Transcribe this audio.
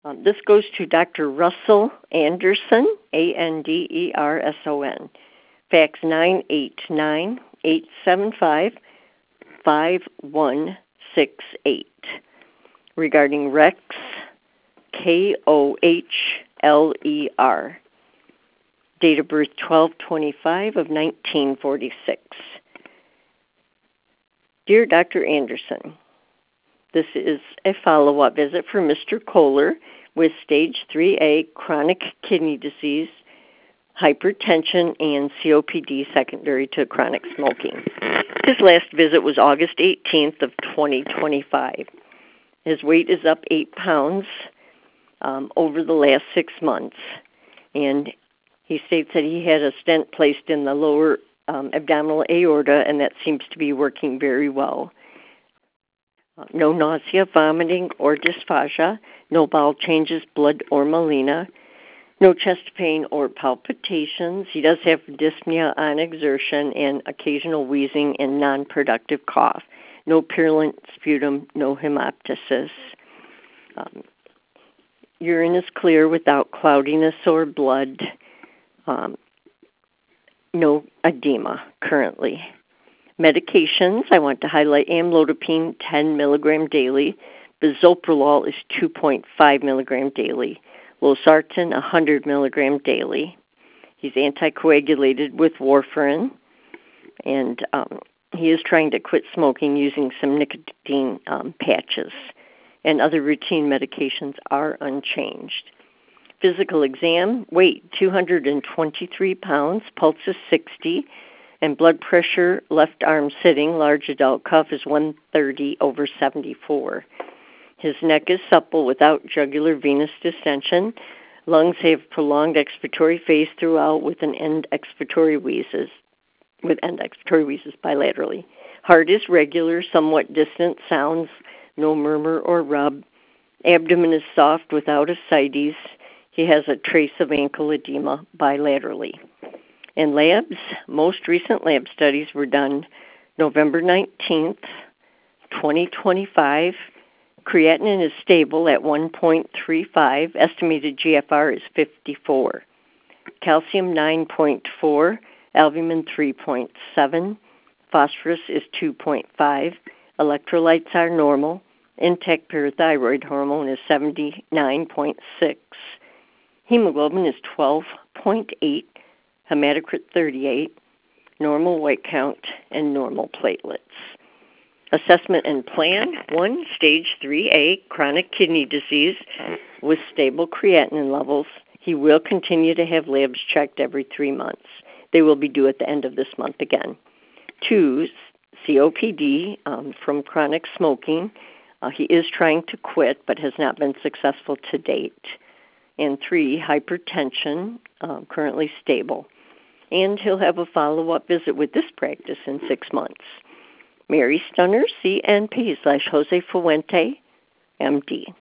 This goes to Dr. Russell Anderson, Anderson, fax 989-875-5168, regarding Rex, Kohler, date of birth 12/25 of 1946. Dear Dr. Anderson, this is a follow-up visit for Mr. Kohler with stage 3A chronic kidney disease, hypertension, and COPD secondary to chronic smoking. His last visit was August 18th of 2025. His weight is up 8 pounds over the last 6 months, and he states that he had a stent placed in the lower abdominal aorta, and that seems to be working very well. No nausea, vomiting, or dysphagia, no bowel changes, blood or melena, no chest pain or palpitations. He does have dyspnea on exertion and occasional wheezing and non-productive cough. No purulent sputum, no hemoptysis. Urine is clear without cloudiness or blood. No edema currently. Medications, I want to highlight amlodipine 10 milligram daily. Bisoprolol is 2.5 milligram daily. Losartan 100 milligram daily. He's anticoagulated with warfarin, and he is trying to quit smoking using some nicotine patches, and other routine medications are unchanged. Physical exam, weight 223 pounds, pulse is 60, and blood pressure, left arm sitting, large adult cuff is 130/74. His neck is supple without jugular venous distension. Lungs have prolonged expiratory phase throughout with end expiratory wheezes bilaterally. Heart is regular, somewhat distant sounds, no murmur or rub. Abdomen is soft without ascites. He has a trace of ankle edema bilaterally. And labs, most recent lab studies were done November 19th, 2025. Creatinine is stable at 1.35. Estimated GFR is 54. Calcium 9.4. Albumin 3.7. Phosphorus is 2.5. Electrolytes are normal. Intact parathyroid hormone is 79.6. Hemoglobin is 12.8. Hematocrit 38. Normal white count and normal platelets. Assessment and plan: 1, stage 3A, chronic kidney disease with stable creatinine levels. He will continue to have labs checked every 3 months. They will be due at the end of this month again. 2, COPD from chronic smoking. He is trying to quit but has not been successful to date. And 3, hypertension, currently stable. And he'll have a follow-up visit with this practice in 6 months. Mary Stunner, CNP /Jose Fuente, MD.